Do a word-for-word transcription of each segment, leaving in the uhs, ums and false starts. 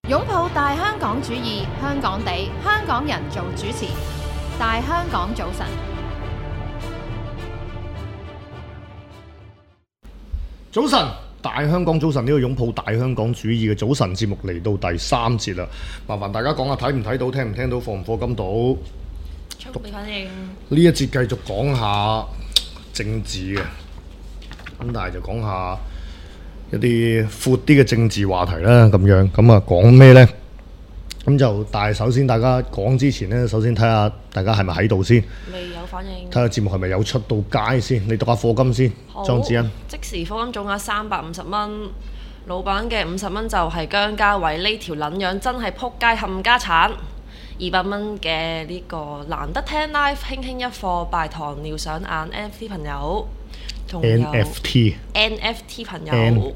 擁抱大香港主義，香港地，香港人做主持。大香港早晨， 早晨，大香港早晨，呢個擁抱大香港主義嘅早晨節目嚟到第三節啦。麻煩大家講下睇唔睇到、聽唔聽到、課唔課金到？ 速俾反應。 呢一節繼續講下政治嘅，咁但係就講下一啲闊啲嘅政治話題啦，咁樣咁啊講咩呢？咁就但係首先大家講之前呢，首先睇下大家係咪喺度先， 未有反應。 睇下節目係咪有出到街先。你讀下課金先，莊子欣。 即時課金總額三百五十蚊，老闆嘅五十蚊就係姜家偉呢條撚樣真係撲街冚家產。二百蚊嘅呢個難得聽 live 輕輕一課拜糖尿上眼 N F T 朋友，仲有 N F T N F T 朋友 N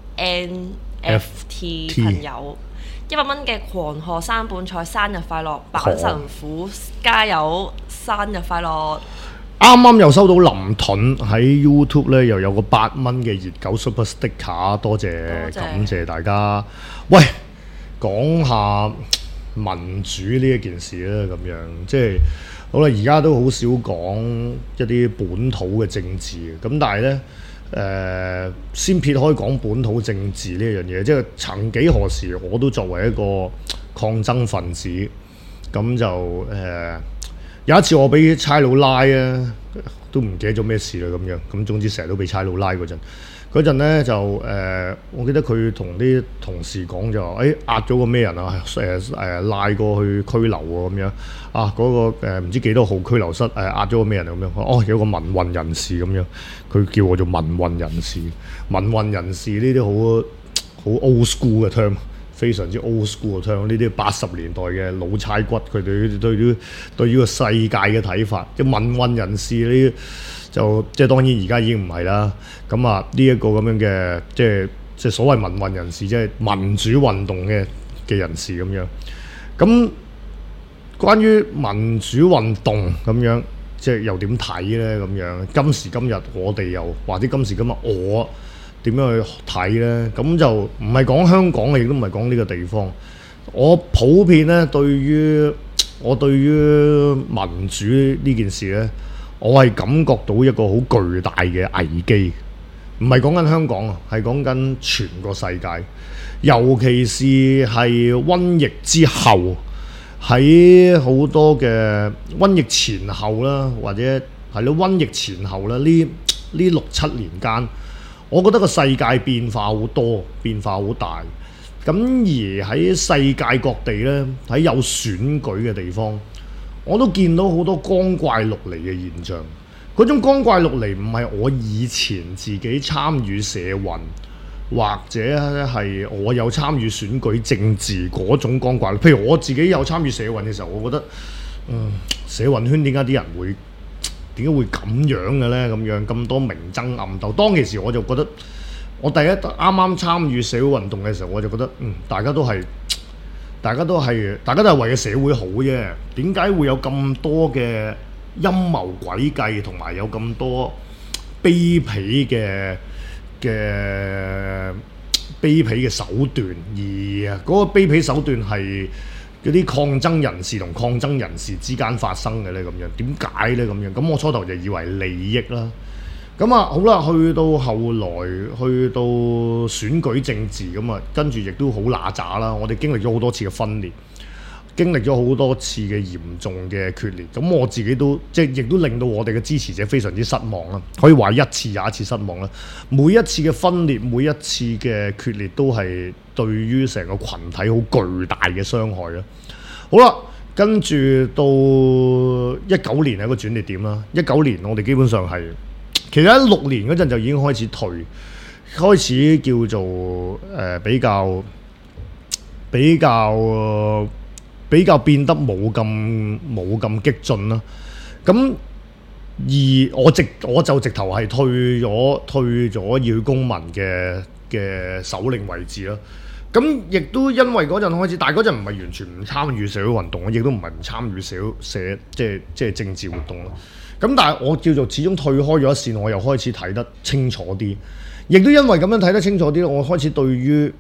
N F T 朋友，一百蚊嘅狂賀山本菜生日快樂，板神虎加油，生日快樂！ 啱啱又收到林盾喺 YouTube 咧，又有個八蚊嘅熱狗 Super Sticker，多謝， 多謝感謝大家。喂，講下民主呢一件事啦，咁樣即係好啦。而家都好少講一啲本土嘅政治嘅，咁但係呢，誒、呃，先撇開講本土政治呢樣嘢，即係曾幾何時我都作為一個抗爭分子，咁就誒、呃、有一次我俾差佬拉啊，都唔記得咗咩事啦咁樣，咁總之成日都俾差佬拉嗰陣。嗰陣咧就誒、呃，我記得佢同啲同事講就話，誒壓咗個咩人啊？誒誒拉過去拘留喎咁樣啊！嗰、那個唔、呃、知幾多號拘留室誒壓咗個咩人咁樣？哦，有個民運人士咁樣，佢叫我做民運人士。民運人士呢啲好好 old school 嘅 term， 非常之 old school 嘅 term。呢啲八十年代嘅老差骨，佢哋對於對於個世界嘅睇法，即係民運人士呢？就即係當然而家已經唔係啦，咁啊呢一個咁樣嘅即係即係所謂民運人士，即係民主運動嘅嘅人士咁樣。咁關於民主運動咁樣，即係又點睇咧？咁樣今時今日我哋又或者今時今日我點樣去睇咧？咁就唔係講香港嘅，亦都唔係講呢個地方。我普遍咧對於我對於民主呢件事咧，我係感覺到一個好巨大嘅危機，唔係講緊香港啊，係講緊全個世界，尤其是係瘟疫之後，喺好多嘅瘟疫前後啦，或者係咯瘟疫前後啦，呢呢六七年間，我覺得個世界變化好多，變化好大。咁而喺世界各地咧，喺有選舉嘅地方，我都見到好多光怪陸離嘅現象。嗰種光怪陸離唔係我以前自己參與社運，或者係我有參與選舉政治嗰種光怪。譬如我自己有參與社運嘅時候，我覺得，嗯，社運圈點解啲人會點解會咁樣嘅呢？咁樣咁多明爭暗鬥。當其時我就覺得，我第一啱啱參與社會運動嘅時候，我就覺得，嗯，大家都係。大家都係，大家都係為咗社會好啫。點解會有咁多嘅陰謀詭計，同埋有咁多卑鄙嘅嘅卑鄙嘅手段？而嗰個卑鄙手段係嗰啲抗爭人士同抗爭人士之間發生嘅咧？咁樣點解咧？咁樣咁我初頭就以為利益啦。咁啊，好啦，去到後來，去到選舉政治咁啊，跟住亦都好揦渣啦。我哋經歷咗好多次嘅分裂，經歷咗好多次嘅嚴重嘅決裂。咁我自己都即係亦都令到我哋嘅支持者非常之失望啦。可以話一次又一次失望啦。每一次嘅分裂，每一次嘅決裂，都係對於成個群體好巨大嘅傷害啦。好啦，跟住到一九年係一個轉捩點啦。一九年我哋基本上係。其實喺六年嗰陣就已經開始退，開始叫做誒、呃、比較比較、呃、比較變得冇咁冇咁激進啦。咁而我直我就直頭係退咗退咗熱血公民嘅嘅首領位置啦。咁亦都因為嗰陣開始，但係嗰陣唔係完全唔參與社會運動，亦都唔係唔參與社社即係即係政治活動咯。咁但係我叫做始終退開咗一線，我又開始睇得清楚啲，亦都因為咁樣睇得清楚啲，我開始對於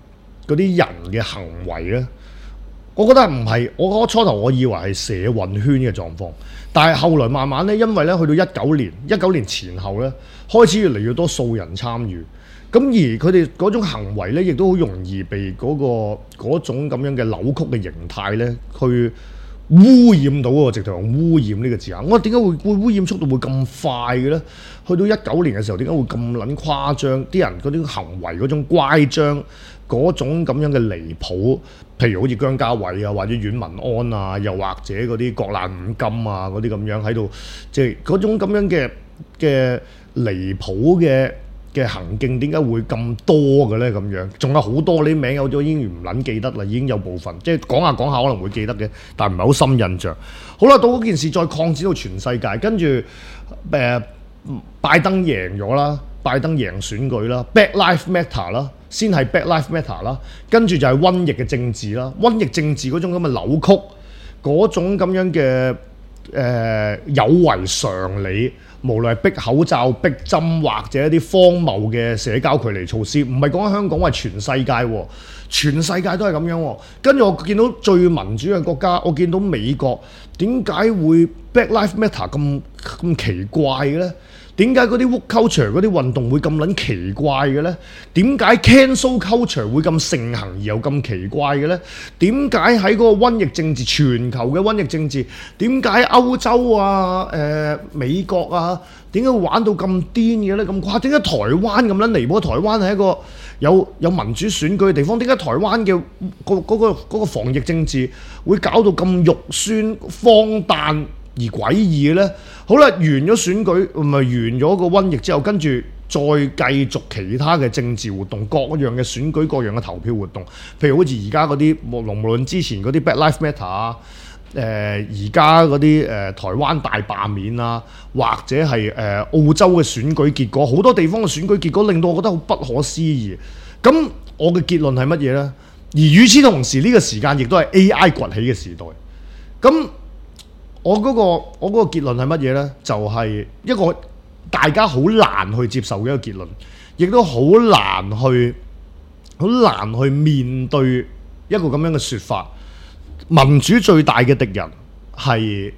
嗰啲人嘅行為咧，我覺得唔係，我初頭我以為係社運圈嘅狀況，但係後來慢慢咧，因為咧去到一九年、一九年前後咧，開始越嚟越多素人參與，咁而佢哋嗰種行為咧，亦都好容易被嗰、嗰個嗰種咁樣嘅扭曲嘅形態咧，去污染到喎，直頭用污染呢個字眼。我點解會會污染速度會咁快嘅咧？去到一九年嘅時候，點解會咁撚誇張？啲人嗰啲行為嗰種乖張，嗰種咁樣嘅離譜，譬如好似姜家偉啊，或者阮文安啊，又或者嗰啲國難五金啊，嗰啲咁樣喺度，即係嗰種咁樣嘅嘅離譜嘅嘅行徑，點解會咁多嘅咧？咁樣仲有好多呢啲名，有咗已經唔撚記得啦，已經有部分即係講下講下可能會記得嘅，但係唔係好深印象。好啦，到嗰件事再擴展到全世界，跟住誒、呃、拜登贏咗啦，拜登贏選舉啦 ，Black Lives Matter 啦，先係 Black Lives Matter 啦，跟住就係瘟疫嘅政治啦，瘟疫政治嗰種咁嘅扭曲，嗰種咁樣嘅誒、呃、有違常理。無論係逼口罩、逼針或者一啲荒謬嘅社交距離措施，唔係講緊香港，係全世界喎，全世界都係咁樣喎。跟住我見到最民主嘅國家，我見到美國點解會 Black Lives Matter 咁咁奇怪嘅咧？點解嗰啲 woke culture 嗰啲運動會咁撚奇怪嘅咧？點解 cancel culture 會咁盛行而又咁奇怪嘅咧？點解喺嗰個瘟疫政治、全球嘅瘟疫政治，點解歐洲啊、誒、呃、美國啊，點解會玩到咁癲嘅咧？咁誇？點解台灣咁撚離譜？台灣係一個有有民主選舉嘅地方，點解台灣嘅嗰嗰個嗰個防疫政治會搞到咁肉酸、荒誕而詭異嘅咧？好啦，完咗選舉，唔係完咗個瘟疫之後，跟住再繼續其他嘅政治活動，各樣嘅選舉、各樣嘅投票活動，譬如好似而家嗰啲無論之前嗰啲 Black Lives Matter 啊，誒而家嗰啲誒台灣大罷免啊，或者係誒、呃、澳洲嘅選舉結果，好多地方嘅選舉結果令到我覺得好不可思議。咁我嘅結論係乜嘢咧？而與此同時，呢、這個時間亦都係 A I 崛起嘅時代。咁我嗰、那個我嗰個結論係乜嘢咧？就係、是、一個大家好難去接受嘅一個結論，亦都好難去好難去面對一個咁樣嘅説法。民主最大嘅敵人係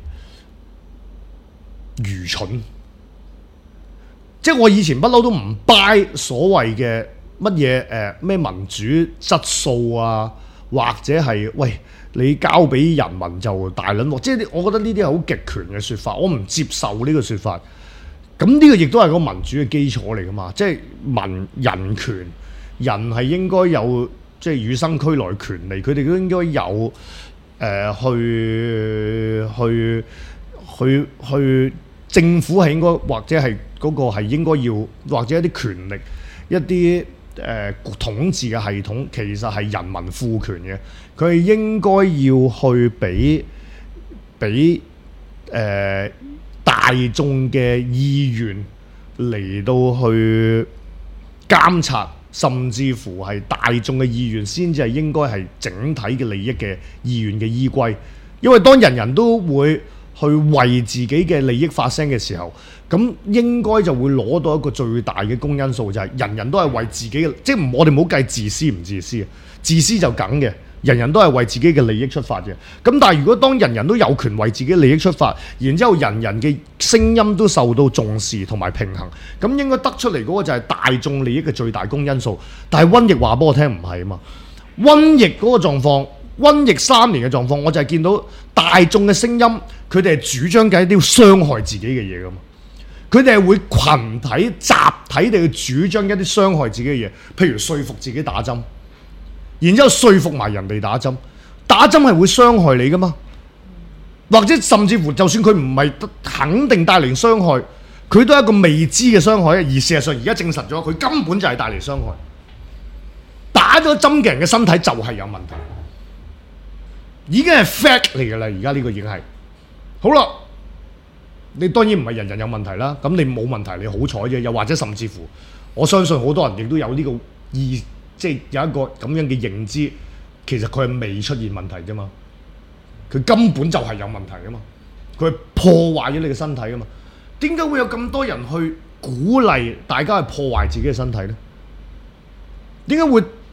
愚蠢，即係我以前不嬲都唔 buy 所謂嘅乜嘢誒咩民主質素啊，或者係喂。你交俾人民就大撚鑊，即係我覺得呢啲係好極權嘅説法，我唔接受呢個説法。咁呢個亦都係個民主嘅基礎嚟噶嘛，即係民人權，人係應該有即係與生俱來權利，佢哋都應該有誒、呃、去去去去政府係應該或者係嗰個係應該要或者一啲權力一啲。誒、呃、統治嘅系統其實係人民賦權嘅，佢係應該要去俾俾誒大眾嘅意願嚟到去監察，甚至乎係大眾嘅意願先至係應該係整體嘅利益嘅意願嘅依歸，因為當人人都會去為自己嘅利益發聲嘅時候，咁應該就會攞到一個最大嘅公因數，就係、是、人人都係為自己嘅，即係我哋唔好計自私唔自私，自私就梗嘅，人人都係為自己嘅利益出發嘅。咁但係如果當人人都有權為自己利益出發，然之後人人嘅聲音都受到重視同埋平衡，咁應該得出嚟嗰個就係大眾利益嘅最大公因數。但係瘟疫話俾我聽唔係啊嘛，瘟疫嗰個狀況，瘟疫三年嘅狀況，我就係見到大眾嘅聲音，佢哋係主張緊一啲要傷害自己嘅嘢噶嘛。佢哋係會群體集體地去主張一啲傷害自己嘅嘢，譬如說服自己打針，然之後說服埋人哋打針。打針係會傷害你噶嘛？或者甚至乎就算佢唔係肯定帶嚟傷害，佢都係一個未知嘅傷害。而事實上而家證實咗，佢根本就係帶嚟傷害。打咗針嘅人嘅身體就係有問題，已經係 fact 嚟㗎啦。而家呢個已經係好啦。你當然唔係人人有問題啦，咁你冇問題你好彩啫，又或者甚至乎，我相信好多人亦都有呢個意，即係有一個咁樣嘅認知，其實佢係未出現問題啫嘛，佢根本就係有問題噶嘛，佢係破壞咗你嘅身體噶嘛，點解會有咁多人去鼓勵大家去破壞自己嘅身體呢？點解會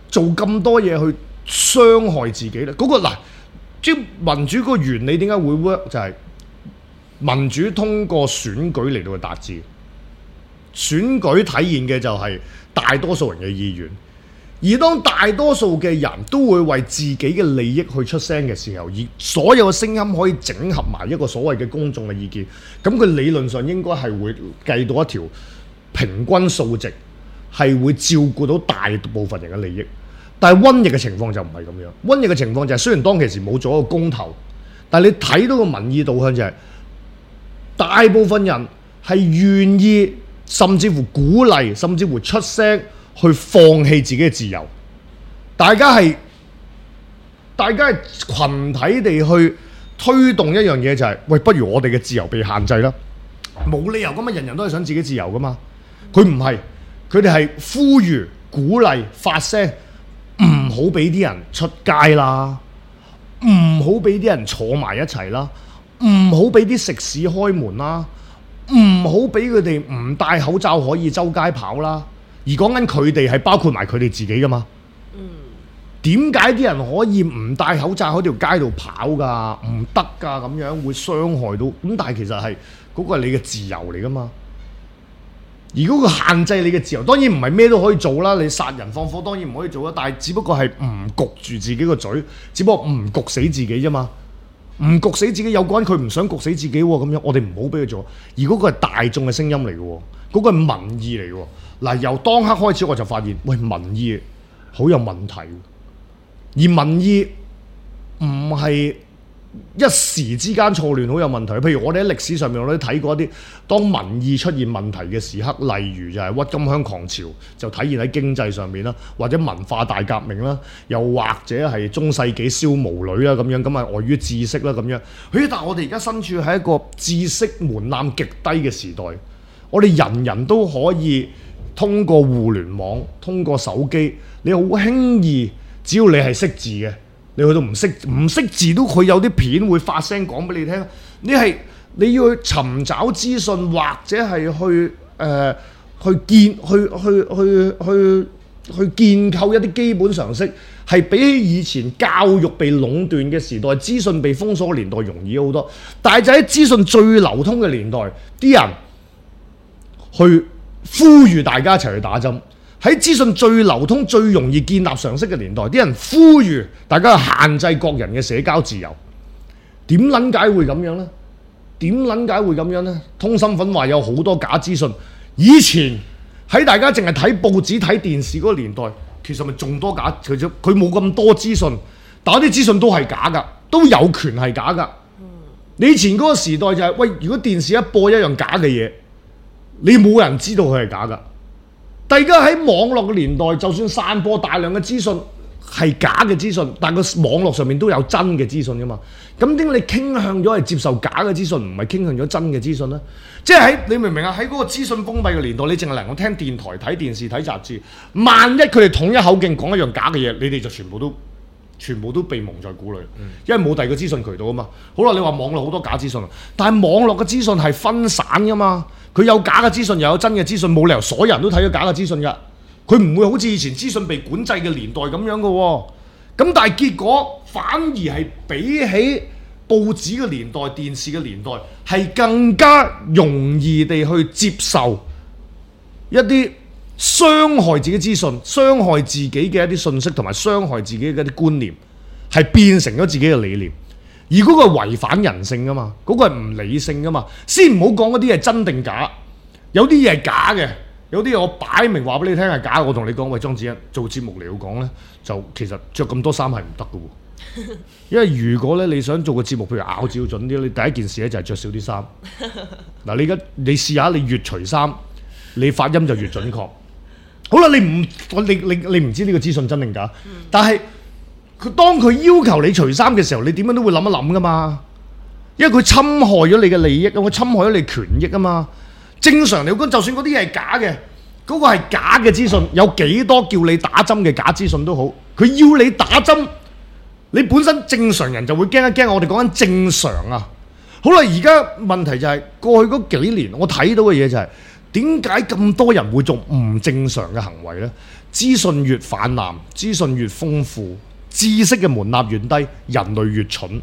做咁多嘢去傷害自己咧？嗰、個嗱，即係民主嗰個原理點解會 work 就係、是、民主通過選舉嚟到去達至。選舉體現嘅就係大多數人嘅意願，而當大多數嘅人都會為自己嘅利益去出聲嘅時候，而所有嘅聲音可以整合埋一個所謂嘅公眾嘅意見，咁佢理論上應該係會計到一條平均數值，係會照顧到大部分人嘅利益。但係瘟疫嘅情況就唔係咁樣，瘟疫嘅情況就係雖然當其時冇做一個公投，但係你睇到個民意導向就係、是、大部分人係願意，甚至乎鼓勵，甚至乎出聲去放棄自己嘅自由。大家係大家係群體地去推動一樣嘢，就係、是、喂，不如我哋嘅自由被限制啦。冇理由咁啊，人人都係想自己自由噶嘛。佢唔係，佢哋係呼籲、鼓勵、發聲，唔好俾啲人出街啦，唔好俾啲人坐埋一齊啦，唔好俾啲食肆開門啦。唔好俾佢哋唔戴口罩可以周街跑啦，而講緊佢哋係包括埋佢哋自己噶嘛。點解啲人可以唔戴口罩喺條街度跑㗎？唔得㗎，咁樣會傷害到。咁但係其實係嗰、嗰個係你嘅自由嚟㗎嘛。而嗰個限制你嘅自由，當然唔係咩都可以做啦。你殺人放火當然唔可以做啦，但係只不過係唔焗住自己個嘴，只不過唔焗死自己啫嘛。唔焗死自己，有個人佢唔想焗死自己喎，咁樣我哋唔好俾佢做。而嗰個係大眾嘅聲音嚟嘅喎，嗰個係民意嚟嘅喎。嗱，由當刻開始我就發現，喂，民意好有問題，而民意唔係一時之間錯亂，好有問題。譬如我哋喺歷史上面我都睇過一啲當民意出現問題嘅時刻，例如就係鬱金香狂潮就體現喺經濟上面啦，或者文化大革命啦，又或者係中世紀燒毛女啦咁樣，咁啊礙於知識啦咁樣。咦？但係我哋而家身處喺一個知識門檻極低嘅時代，我哋人人都可以通過互聯網、通過手機，你好輕易，只要你係識字嘅。你去到唔識唔識字都，佢有啲片會發聲講俾你聽。你係你要去尋找資訊，或者係去誒、呃、去建去去去去去建構一啲基本常識，係比起以前教育被壟斷嘅時代、資訊被封鎖嘅年代容易好多。但係就喺資訊最流通嘅年代，啲人去呼籲大家一齊去打針。喺資訊最流通、最容易建立常識嘅年代，啲人呼籲大家限制各人嘅社交自由。點撚解會咁樣呢？點撚解會咁樣呢？通心粉話有好多假資訊。以前喺大家淨係睇報紙、睇電視嗰個年代，其實咪仲多假。其實佢冇咁多資訊，但係啲資訊都係假㗎，都有權係假㗎。你以前嗰個時代就係、是、喂，如果電視一播一樣假嘅嘢，你冇人知道佢係假㗎。但而家喺網絡嘅年代，就算散播大量嘅資訊係假嘅資訊，但個網絡上面都有真嘅資訊噶嘛。咁點解你傾向咗係接受假嘅資訊，唔係傾向咗真嘅資訊呢？即係喺你明唔明啊？喺嗰個資訊封閉嘅年代，你淨係能夠聽電台、睇電視、睇雜誌。萬一佢哋統一口徑講一樣假嘅嘢，你哋就全部都全部都被蒙在鼓裏，因為冇第二個資訊渠道啊嘛。好啦，你話網絡好多假資訊，但係網絡嘅資訊係分散噶嘛。佢有假嘅資訊，又有真嘅資訊，冇理由所有人都睇咗假嘅資訊㗎。佢唔會好似以前資訊被管制嘅年代咁樣嘅喎。咁但係結果反而係比起報紙嘅年代、電視嘅年代，係更加容易地去接受一啲傷害自己資訊、傷害自己嘅一啲信息，同埋傷害自己嘅一啲觀念，係變成咗自己嘅理念。而嗰個係違反人性噶嘛，嗰、嗰個係唔理性噶嘛。先唔好講嗰啲係真定假，有啲嘢係假嘅，有啲嘢我擺明話俾你聽係假。我同你講，喂，莊子欣做節目嚟講呢，就其實着咁多衫係唔得嘅喎。因為如果咧你想做個節目，譬如咬字要準啲，你第一件事咧就係着少啲衫。嗱，你而家你試下，你越除衫，你發音就越準確。好啦，你唔你你你唔知呢個資訊真定假，嗯、但係。佢當佢要求你除衫嘅時候，你點樣都會諗一諗噶嘛，因為佢侵害咗你嘅利益，佢侵害咗你權益啊嘛。正常嚟講，就算嗰啲嘢係假嘅，嗰、嗰個係假嘅資訊，有幾多叫你打針嘅假資訊都好，佢要你打針，你本身正常人就會驚一驚。我哋講緊正常啊。好啦，而家問題就係、係、過去嗰幾年我睇到嘅嘢就係點解咁多人會做唔正常嘅行為呢？ 資訊越氾濫，資訊越豐富，知識嘅門檻越低，人類越蠢，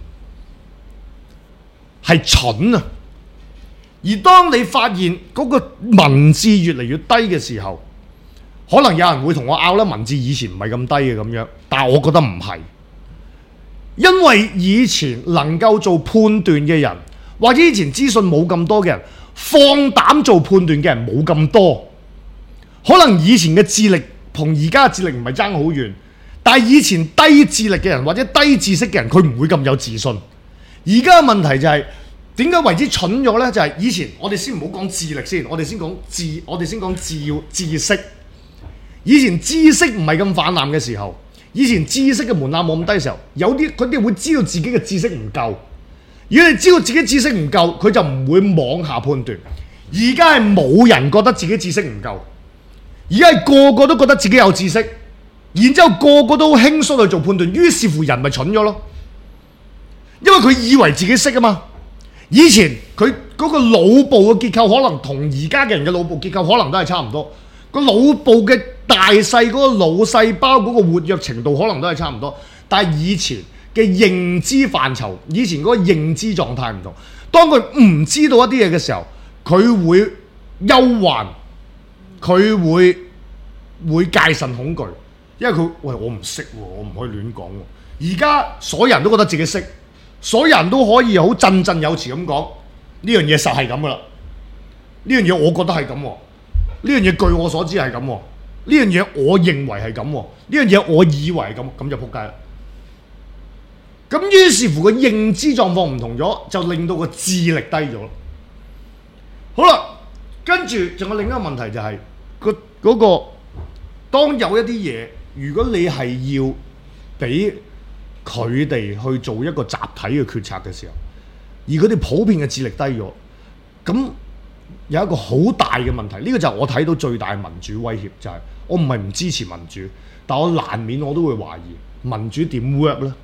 係蠢啊！而當你發現嗰個文字越嚟越低嘅時候，可能有人會同我拗啦，文字以前唔係咁低嘅咁樣，但係我覺得唔係，因為以前能夠做判斷嘅人，或者以前資訊冇咁多嘅人，放膽做判斷嘅人冇咁多，可能以前嘅智力同而家嘅智力唔係爭好遠，但係以前低智力嘅人或者低知識嘅人，佢唔會咁有自信。而家嘅問題就係、是。點解為之蠢咗呢？就係、是、以前我哋先唔好講智力先，我哋先講智，我哋先講智知識。以前知識唔係咁泛濫嘅時候，以前知識嘅門檻冇咁低嘅時候，有啲佢哋會知道自己嘅知識唔夠。如果你知道自己知識唔夠，佢就唔會妄下判斷。而家係冇人覺得自己知識唔夠，而家係個個都覺得自己有知識，然之後個個都輕鬆去做判斷，於是乎人咪蠢咗咯。因為佢以為自己識啊嘛。以前佢嗰個腦部嘅結構可能同而家嘅人嘅腦部結構可能都係差唔多，個腦部嘅大細嗰個腦細胞嗰個活躍程度可能都係差唔多，但係以前嘅認知範疇，以前嗰個認知狀態唔同。當佢唔知道一啲嘢嘅時候，佢會憂患，佢會會戒慎恐懼，因為佢喂我唔識喎，我唔可以亂講喎。而家所有人都覺得自己識。所有人都可以好振振有詞咁講呢樣嘢實係咁噶啦，呢樣嘢我覺得係咁喎，呢樣嘢據我所知係咁喎，呢樣嘢我認為係咁喎，呢樣嘢我以為係咁，咁就撲街啦。咁於是乎個認知狀況唔同咗，就令到個智力低咗。好啦，跟住仲有另一個問題就係個嗰個當有一啲嘢，如果你係要俾佢哋去做一個集體嘅決策嘅時候，而佢哋普遍嘅智力低咗，咁有一個好大嘅問題。呢個就係我睇到最大嘅民主威脅，就係我唔係唔支持民主，但我難免我都會懷疑民主點 work 呢？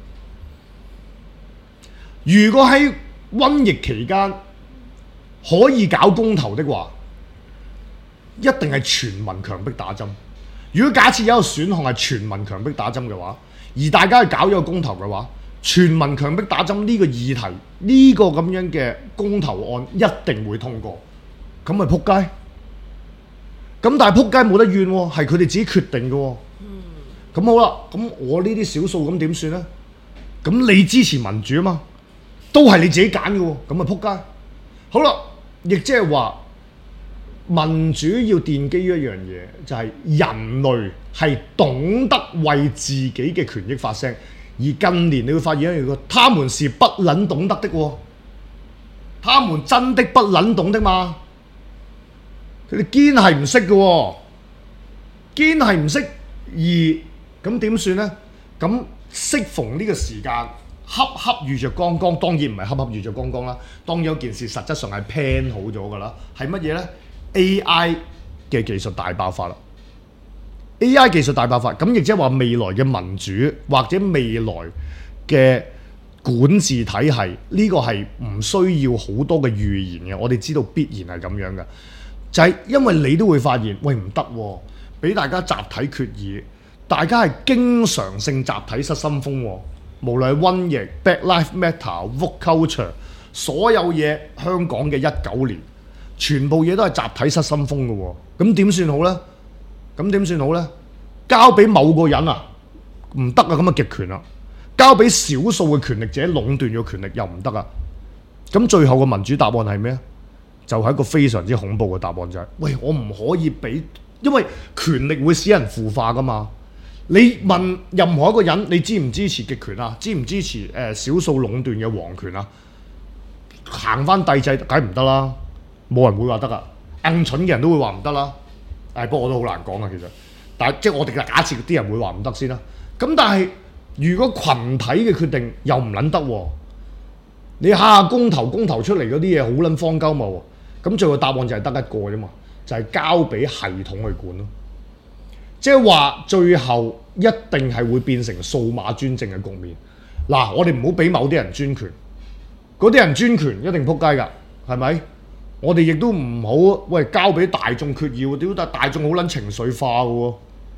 如果喺瘟疫期間可以搞公投的話，一定係全民強迫打針。如果假設有一個選項係全民強迫打針嘅話，而大家去搞咗個公投嘅話，全民強迫打針呢個議題，呢、這個咁樣嘅公投案一定會通過，咁咪撲街。咁但係撲街冇得怨喎，係佢哋自己決定嘅喎。咁、嗯、好啦，咁我呢啲少數咁點算呢？咁你支持民主啊嘛，都係你自己揀嘅喎，咁咪撲街。好啦，亦即係話民主要奠基於一樣嘢，就係、是、人類係懂得為自己嘅權益發聲。而近年你會發現一樣嘢，他們是不撚懂得的喎，他們真的不撚懂的嘛。佢哋堅係唔識嘅喎，堅係唔識。而咁點算呢？咁適逢呢個時間，恰恰遇着剛剛，當然唔係恰恰遇着剛剛啦。當然有件事實質上係 plan 好咗㗎啦，係乜嘢呢？A I 嘅技術大爆發啦 ！A I 技術大爆發，咁亦即係話未來嘅民主或者未來嘅管治體系，呢、這個係唔需要好多嘅預言嘅。我哋知道必然係咁樣嘅，就係、是、因為你都會發現，喂唔得喎，俾大家集體決議，大家係經常性集體失心瘋喎。無論係瘟疫、Black Lives Matter、Woke Culture， 所有嘢香港嘅一九年。全部嘢都係集體失心瘋嘅喎，咁點算好呢？咁點算好呢？交俾某個人啊，唔得啊！咁啊極權啊，交俾少數嘅權力者壟斷咗權力又唔得啊！咁最後嘅民主答案係咩？就係、是、一個非常之恐怖嘅答案，就係、是：喂，我唔可以俾，因為權力會使人腐化噶嘛。你問任何一個人，你支唔支持極權啊？支唔支持誒、呃、少數壟斷嘅皇權啊？行翻帝制梗係唔得啦！冇人會話得噶，硬蠢嘅人都會話唔得啦。誒，不過我都好難講啊，其實。但係即係我哋嘅假設，啲人會話唔得先啦。咁但係如果群體嘅決定又唔撚得喎，你下下公投公投出嚟嗰啲嘢好撚荒鳩嘛喎，咁最後答案就係得一個啫嘛，就係、是、交俾系統去管咯。即係話最後一定係會變成數碼專政嘅局面。嗱，我哋唔好俾某啲人專權，嗰啲人專權一定撲街㗎，係咪？我哋亦都唔好喂交俾大眾決議，屌！但大眾好撚情緒化嘅喎，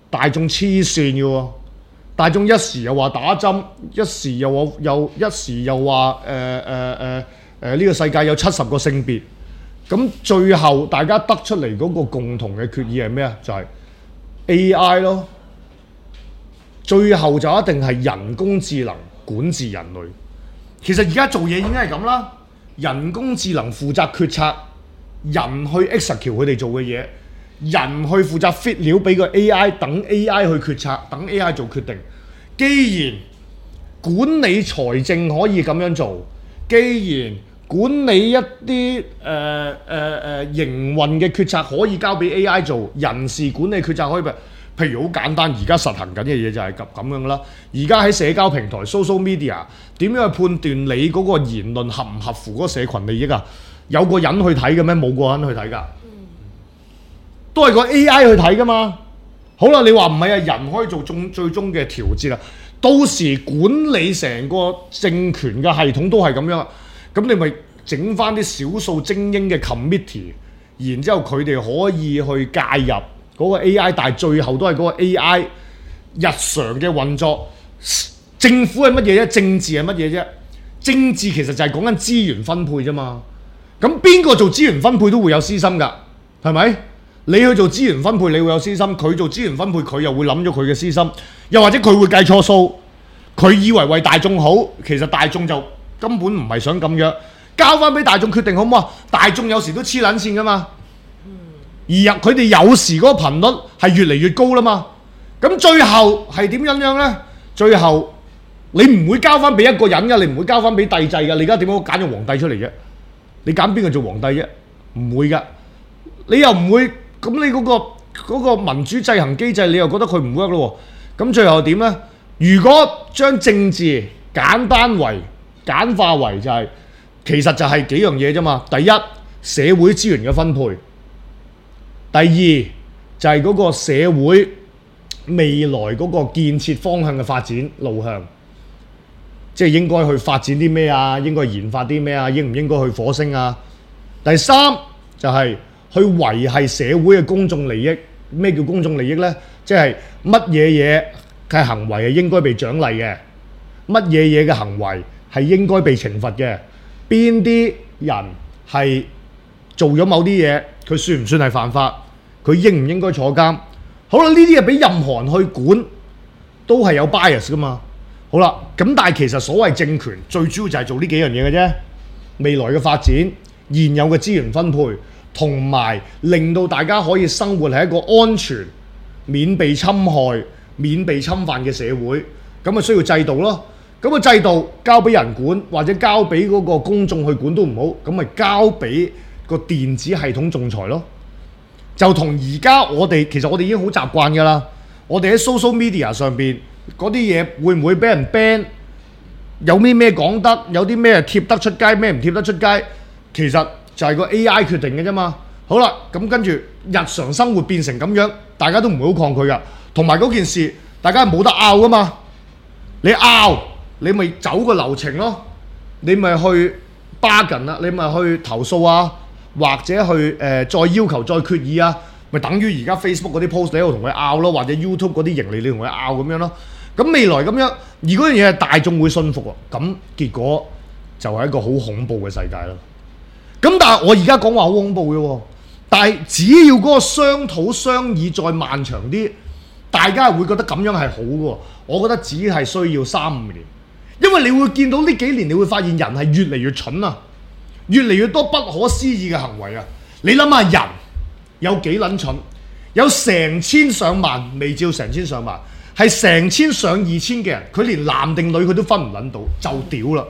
大眾黐線嘅喎，大眾一時又話打針，一時又話又一時又話誒誒誒誒呢個世界有七十個性別，咁最後大家得出嚟嗰個共同嘅決議係咩啊？就係、是、A I 咯，最後就一定係人工智能管治人類。其實而家做嘢已經係咁啦，人工智能負責決策，人去 execute 佢哋做嘅嘢。人去負責 fit 料俾個 A I， 等 A I 去決策，等 A I 做決定。既然管理財政可以咁樣做，既然管理一啲誒誒誒營運嘅決策可以交俾 A I 做，人事管理決策可以，譬如好簡單，而家實行緊嘅嘢就係咁咁樣啦。而家喺社交平台 social media 點樣去判斷你嗰個言論合唔合乎嗰個社群利益啊？有個人去睇嘅咩？冇個人去睇㗎。都係個 A I 去睇㗎嘛。好啦，你話唔係啊？人可以做最最終嘅調節啦。到時管理成個政權嘅系統都係咁樣，咁你咪整翻啲少數精英嘅 committee， 然之後佢哋可以去介入嗰個 A I， 但係最後都係嗰個 A I 日常嘅運作。政府係乜嘢啫？政治係乜嘢啫？政治其實就係講緊資源分配啫嘛。咁邊個做資源分配都會有私心㗎，係咪？你去做資源分配，你會有私心；佢做資源分配，佢又會諗咗佢嘅私心。又或者佢會計錯數，佢以為為大眾好，其實大眾就根本唔係想咁樣。交翻俾大眾決定好唔好啊？大眾有時都黐撚線㗎嘛。而入佢哋有時嗰個頻率係越嚟越高啦嘛。咁最後係點樣樣呢？最後你唔會交翻俾一個人㗎，你唔會交翻俾帝制㗎。你而家點樣揀個皇帝出嚟啫？你揀邊個做皇帝啫？唔會㗎。你又唔會。咁你嗰個嗰個民主制衡機制，你又覺得佢唔 work 咯喎？咁最後點呢？如果將政治簡單為簡化為就係，其實就係幾樣嘢啫嘛。第一，社會資源嘅分配；第二就係嗰個社會未來嗰個建設方向嘅發展路向，即係應該去發展啲咩啊？應該研發啲咩啊？應唔應該去火星啊？第三就係去維係社會嘅公眾利益。咩叫公眾利益呢？即係乜嘢嘢嘅行為係應該被獎勵嘅，乜嘢嘢嘅行為係應該被懲罰嘅，邊啲人係做咗某啲嘢，佢算唔算係犯法？佢應唔應該坐監？好啦，呢啲嘢俾任何人去管，都係有 bias 噶嘛。好啦，咁但係其實所謂政權最主要就係做呢幾樣嘢嘅啫。未來嘅發展、現有嘅資源分配，同埋令到大家可以生活喺一個安全、免被侵害、免被侵犯嘅社會，咁咪需要制度咯。咁個制度交俾人管，或者交俾嗰個公眾去管都唔好，咁咪交俾個電子系統仲裁咯。就同而家我哋其實我哋已經好習慣㗎啦。我哋喺 social media 上邊嗰啲嘢會唔會俾人 ban？有啲咩講得，有啲咩貼得出街，咩唔貼得出街，其實就係個 A I 決定嘅啫嘛。好啦，咁跟住日常生活變成咁樣，大家都唔會好抗拒噶。同埋嗰件事，大家冇得拗噶嘛。你拗，你咪走個流程咯。你咪去 bargain 啦，你咪去投訴啊，或者去誒、呃、再要求再決議啊，咪等於而家 Facebook 嗰啲 post 你喺度同佢拗咯，或者 YouTube 嗰啲盈利你同佢拗咁樣咯。咁未來咁樣，而嗰樣嘢係大眾會信服喎，咁結果就係一個好恐怖嘅世界咯。咁但係我而家講話好恐怖嘅喎，但係只要嗰個商討商議再漫長啲，大家係會覺得咁樣係好嘅喎。我覺得只係需要三五年，因為你會見到呢幾年，你會發現人係越嚟越蠢啊，越嚟越多不可思議嘅行為啊！你諗下人有幾撚蠢？有成千上萬，未照成千上萬。係成千上二千嘅人，佢連男定女佢都分唔撚到，就屌啦！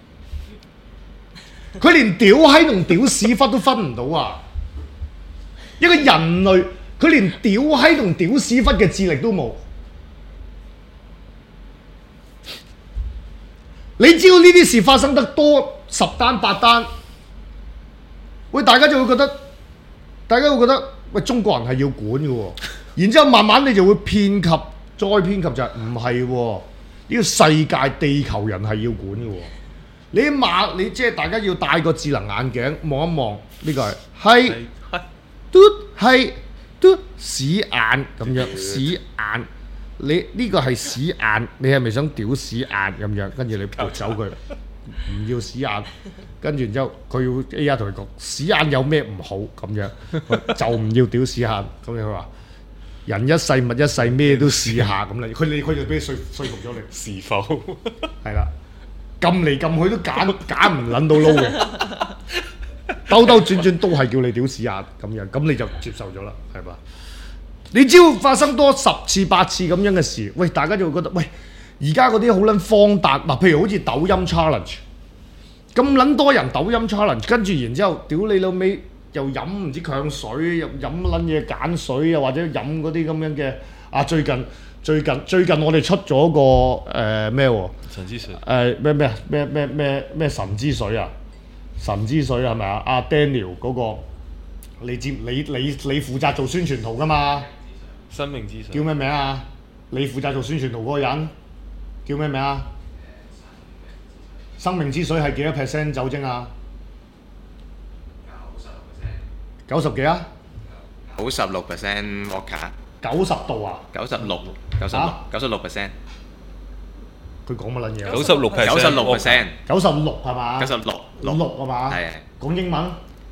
佢連屌閪同屌屎忽都分唔到啊！一個人類，佢連屌閪同屌屎忽嘅智力都冇。你知道呢啲事發生得多十單八單，喂，大家就會覺得，大家會覺得，喂，中國人係要管嘅喎。然之後慢慢你就會遍及。再偏及就係唔係喎？呢個世界地球人係要管嘅喎。你馬你即係大家要戴個智能眼鏡望一望，呢個係係嘟係嘟屎眼咁樣，屎眼，你呢個係屎眼，你係咪想屌屎眼咁樣？跟住你撥走佢，唔要屎眼，跟住然之後佢要 A I 同佢講屎眼有咩唔好咁樣，就唔要屌屎眼。咁你佢話人一世物一世，咩都試下咁啦。佢你佢就俾你說說服咗你， 是否係啦，撳嚟撳去都揀揀唔撚到撈嘅。兜兜轉轉都係叫你屌屎眼咁樣，咁你就接受咗啦，係嘛？你只要發生多十次八次咁樣嘅事，喂，大家就會覺得，喂，而家嗰啲好撚荒誕嗱，譬如好似抖音 challenge，咁撚多人抖音 challenge，跟住然之後，屌你老味又飲唔知強水，又飲撚嘢鹼水，又或者飲嗰啲咁樣嘅啊！最近最近最近我哋出咗個誒咩喎？ 神之水誒咩咩咩咩咩咩神之水啊！神之水係咪啊？阿 Daniel 嗰、那個，你接你你你負責做宣傳圖㗎嘛？ 生命之水叫咩名啊？你負責做宣傳圖嗰個人叫咩名啊？生命之水係幾多 percent 酒精啊？九十幾啊？ 九十六 percent vodka， 九十度啊？ 九十六，九十六，九十六 percent， 佢講乜撚嘢啊？ 九十六 percent， 九十六 percent， 九十六係嘛？ 九十六， 六係嘛？ 係講英文。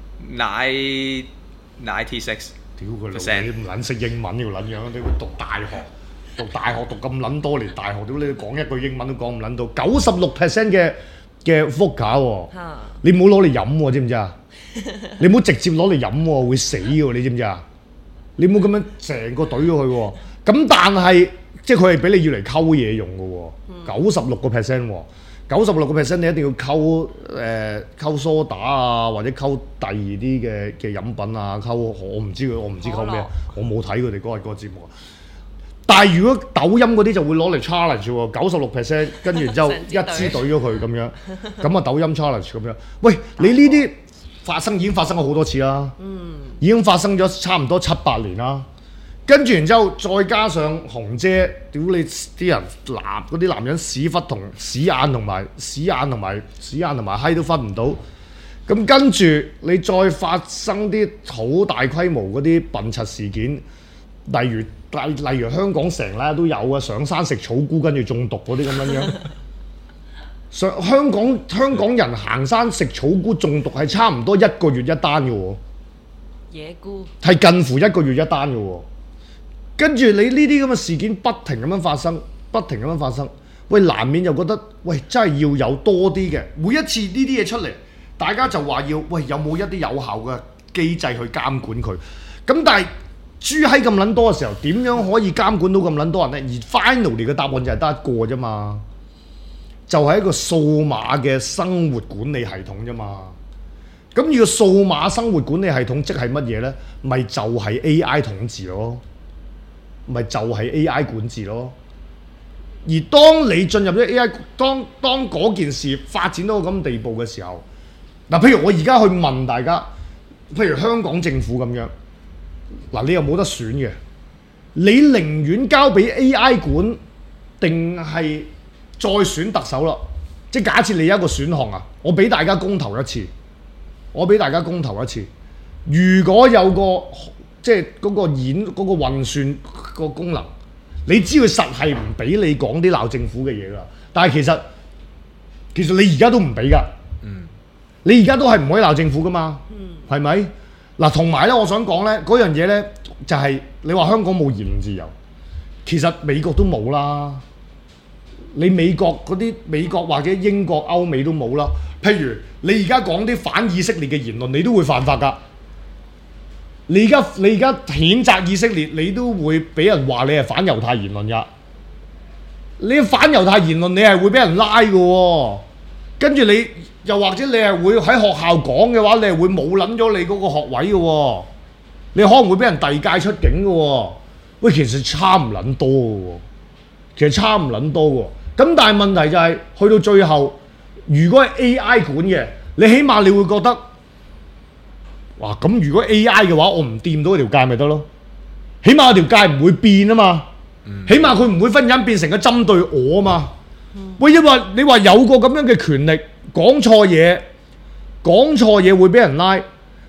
ninety ninety six， 屌佢老味，唔撚識英文呢個撚樣，你會讀大學，讀大學讀咁撚多年大學，屌你講一句英文都講唔撚到，九十六 percent 嘅嘅 vodka 喎，你唔好攞嚟飲喎，知唔知啊？你唔好直接攞嚟飲喎，會死喎，你知唔知啊？你唔好咁樣成個懟咗佢喎，咁但係即係佢係俾你要嚟溝嘢用嘅喎，九十六個 percent 喎。九十六個 percent 你一定要溝誒溝梳打啊，或者溝第二啲嘅嘅飲品啊，溝我唔知佢，我唔知溝咩，我冇睇佢哋嗰日嗰個節目啊。但係如果抖音嗰啲就會攞嚟 challenge 喎，九十六 percent， 跟住然之後一支懟咗佢咁樣，咁啊抖音 challenge 咁樣。喂，你呢啲發生已經發生過好多次啦，已經發生咗差唔多七八年啦。跟住然之後，再加上紅姐，屌你啲人男嗰啲男人屎忽同屎眼同埋屎眼同埋屎眼同埋閪都分唔到。咁跟住你再發生啲好大規模嗰啲笨柒事件，例如例例如香港成日都有啊，上山食草菇跟住中毒嗰啲咁樣樣。上香港香港人行山食草菇中毒係差唔多一個月一單嘅喎， 野菇係近乎一個月一單嘅喎。跟住你呢啲咁嘅事件不停咁樣發生，不停咁樣發生，喂，難免又覺得，喂，真係要有多啲嘅，每一次呢啲嘢出嚟，大家就話要，喂，有冇一啲有效嘅機制去監管佢？咁但係豬閪咁撚多嘅時候，點樣可以監管到咁撚多人呢？而 finally 嘅答案就係得一個啫嘛，就係一個數碼嘅生活管理系統啫嘛。咁呢個數碼生活管理系統即係乜嘢呢？咪就係 A I 統治咯。咪就係 A I 管治咯，而當你進入咗 A I， 當當嗰件事發展到咁地步嘅時候，嗱，譬如我而家去問大家，譬如香港政府咁樣，嗱，你又冇得選嘅，你寧願交俾 A I 管，定係再選特首啦？即係假設你有一個選項啊，我俾大家公投一次，我俾大家公投一次，如果有個即係嗰個演嗰、嗰個運算個功能，你知佢實係唔俾你講啲鬧政府嘅嘢㗎。但係其實其實你而家都唔俾㗎，嗯、你而家都係唔可以鬧政府㗎嘛，係咪、嗯？嗱，同埋咧，我想講咧嗰樣嘢咧，就係、係、你話香港冇言論自由，其實美國都冇啦。你美國嗰啲美國或者英國歐美都冇啦。譬如你而家講啲反以色列嘅言論，你都會犯法㗎。你而家你而家譴責以色列，你都會俾人話你係反猶太言論㗎。你反猶太言論，你係會俾人拉㗎喎。跟住你又或者你係會喺學校講嘅話，你係會冇撚咗你嗰個學位㗎喎。你可能會俾人遞解出境㗎喎。喂，其實差唔撚多㗎喎，其實差唔撚多㗎喎。咁但係問題就係、是、去到最後，如果係 A I 管嘅，你起碼你會覺得。哇！咁如果 A I 嘅話，我唔掂到條界咪得咯？起碼條界唔會變啊嘛，嗯、起碼佢唔會忽然間變成個針對我啊嘛。嗯、喂，因為你話有個咁樣嘅權力，講錯嘢，講錯嘢會俾人拉，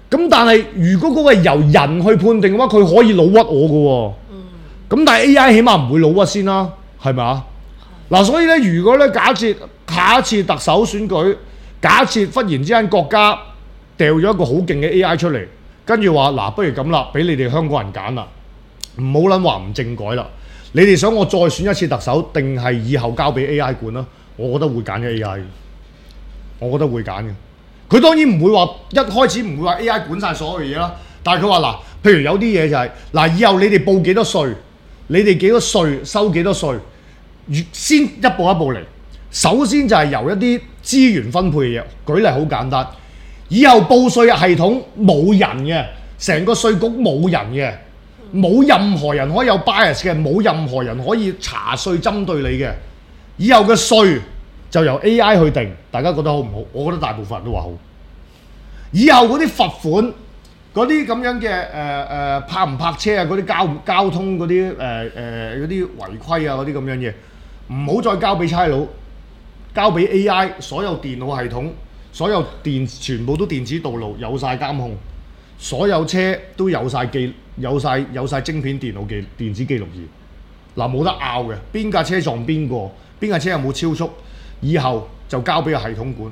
咁但係如果嗰個係由人去判定嘅話，佢可以老屈我嘅喎。咁、嗯、但係 A I 起碼唔會老屈先啦，係咪啊？嗱，所以咧，如果咧假設下一次特首選舉，假設忽然之間國家掉咗一個好勁嘅 A I 出嚟，跟住話嗱，不如咁啦，俾你哋香港人揀啦，唔好撚話唔政改啦。你哋想我再選一次特首，定係以後交俾 A I 管啦？我覺得會揀咗 A I 嘅，我覺得會揀嘅。佢當然唔會話一開始唔會話 A I 管晒所有嘢啦，但係佢話嗱，譬如有啲嘢就係、是、嗱，以後你哋報幾多稅，你哋幾多稅收幾多稅，先一步一步嚟。首先就係由一啲資源分配嘅嘢，舉例好簡單，以後報稅系統冇人嘅，成個稅局冇人嘅，冇任何人可以有 bias 嘅，冇任何人可以查稅針對你嘅，以後嘅稅就由 A I 去定，大家覺得好唔好？我覺得大部分人都話好。以後嗰啲罰款，嗰啲咁樣嘅誒誒泊唔泊車啊，嗰啲交交通嗰啲誒誒嗰啲違規啊嗰啲咁樣嘢，唔好再交俾差佬，交俾 A I， 所有電腦系統，所有電全部都電子道路有晒監控，所有車都有晒記有晒有晒晶片電腦記電子記錄儀，嗱冇得拗嘅，邊架車撞邊個，邊架車有冇超速？以後就交俾個系統管，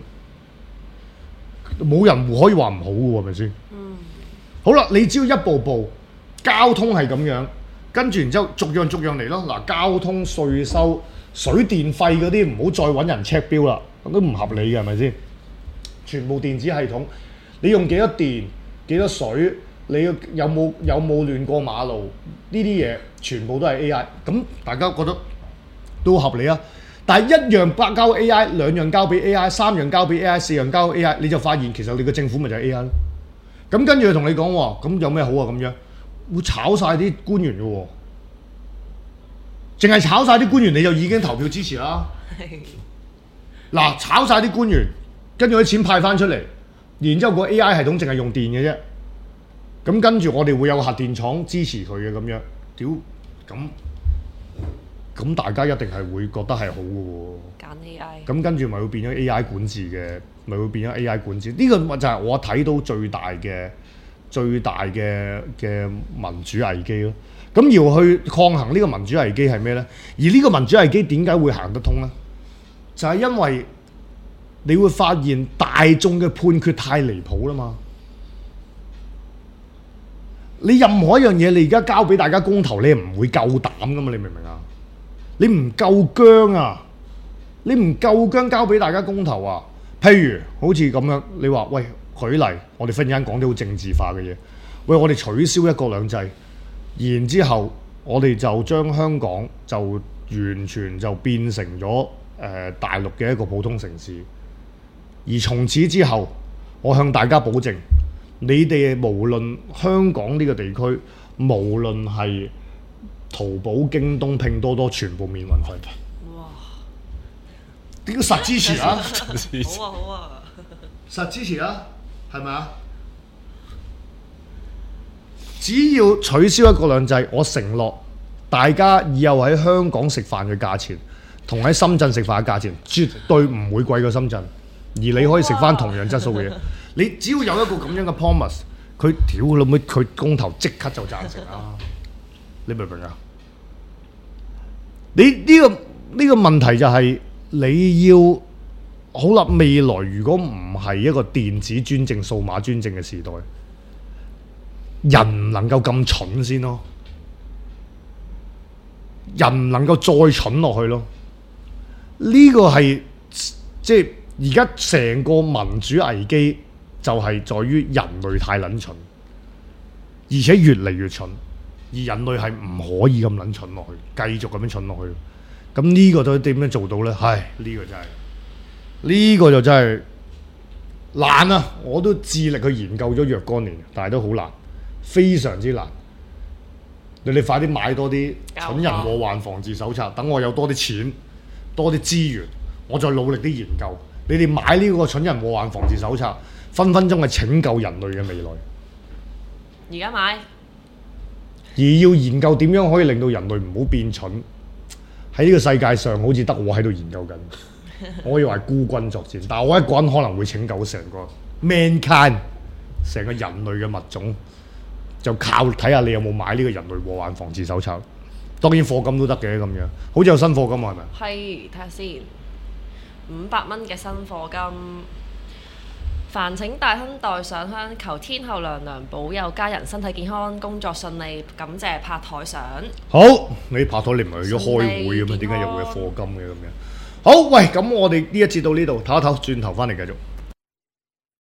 冇人可以話唔好嘅喎，係咪先？嗯。好啦，你只要一步步交通係咁樣，跟住然之後逐樣逐樣嚟咯。嗱，交通稅收、水電費嗰啲唔好再揾人 check 標啦，咁都唔合理嘅，係咪先？全部電子系統，你用幾多電、幾多水，你有冇有冇亂過馬路？呢啲嘢全部都係 A I， 咁大家覺得都合理啊？但係一樣交 A I， 兩樣交俾 A I， 三樣交俾 A I， 四樣交 A I， 你就發現其實你個政府咪就係 A I 咯。咁跟住佢同你講喎，咁有咩好啊？咁樣會炒晒啲官員嘅喎，淨係炒晒啲官員你就已經投票支持啦。嗱，炒晒啲官員，跟住啲錢派翻出嚟，然之後個 A I 系統淨係用電嘅啫。咁跟住我哋會有個核電廠支持佢嘅咁樣，屌咁。咁大家一定係會覺得係好嘅喎， 揀 A I， 咁跟住咪會變咗 A I 管治嘅，咪會變咗 A I 管治。呢、這個就係我睇到最大嘅、最大嘅嘅民主危機咯。咁要去抗衡呢個民主危機係咩呢？而呢個民主危機點解會行得通呢？就係、是、因為你會發現大眾嘅判決太離譜啦嘛。你任何一樣嘢，你而家交俾大家公投，你唔會夠膽噶嘛？你明唔明啊？你唔夠薑啊！你唔夠薑交俾大家公投啊！譬如好似咁樣，你話喂，舉例，我哋忽然間講啲好政治化嘅嘢。喂，我哋取消一國兩制，然之後我哋就將香港就完全就變成咗誒、呃、大陸嘅一個普通城市。而從此之後，我向大家保證，你哋無論香港呢個地區，無論係淘寶、京東、拼多多全部免運費。哇！點實支持啊？ 好啊好啊！ 實支持啊，係咪啊？只要取消一國兩制，我承諾大家以後喺香港食飯嘅價錢，同喺深圳食飯嘅價錢，絕對唔會貴過深圳。而你可以食翻同樣質素嘅嘢。你只要有一個咁樣嘅 promise， 佢屌佢老妹，佢公投即刻就贊成啦。你明唔明啊？你呢、這個呢、這個問題就係、是、你要好啦。未來如果唔係一個電子專政、數碼專政嘅時代，人唔能夠咁蠢先咯，人唔能夠再蠢落去咯。呢、這個係即係而家成個民主危機就係在於人類太撚蠢，而且越嚟越蠢。而人類係唔可以咁撚蠢落去，繼續咁樣蠢落去。咁呢個都點樣做到呢？唉，呢、這個真係呢、這個就真係難啊！我都致力去研究咗若干年，但係都好難，非常之難。你哋快啲買多啲蠢人禍患防治手冊，等我有多啲錢、多啲資源，我再努力啲研究。你哋買呢個蠢人禍患防治手冊，分分鐘係拯救人類嘅未來。 而家買。 而要研究點樣可以令到人類唔好變蠢，喺呢個世界上好似得我喺度研究緊。我以為孤軍作戰，但係我一個人可能會拯救成個 mankind， 成個人類嘅物種就靠睇下你有冇買呢個人類禍患防治手冊。當然課金都得嘅咁樣，好似有新課金啊，係咪？ 係，睇下先，五百蚊嘅新課金。煩請大亨代上香，求天后娘娘保佑家人身體健康、工作順利。感謝拍台相。 好，你拍台你唔係去咗開會咁啊？點解又會有課金嘅咁樣？好，喂，咁我哋呢一節到呢度，唞一唞，轉頭翻嚟繼續。